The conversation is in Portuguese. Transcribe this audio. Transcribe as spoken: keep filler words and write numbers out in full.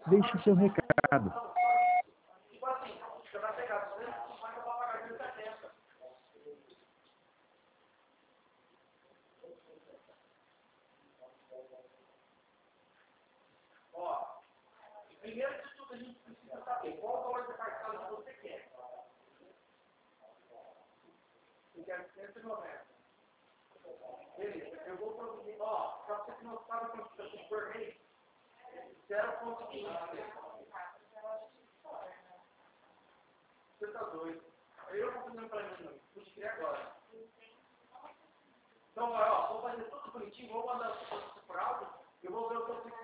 Deixe o seu recado. Tipo assim, você vai pegar duzentos e cinquenta para pagar cento e setenta. Ó, primeiro de tudo a gente precisa saber qual o valor de parcela que você quer. Você quer cento e noventa. Beleza, eu vou produzir, ó, para você que não sabe quanto eu fiz por mês, zero vírgula quinze. Você tá doido. Eu vou fazer um planejamento, vou escrever agora. Então, ó, vou fazer tudo bonitinho, vou mandar o seu por áudio, eu vou ver o que você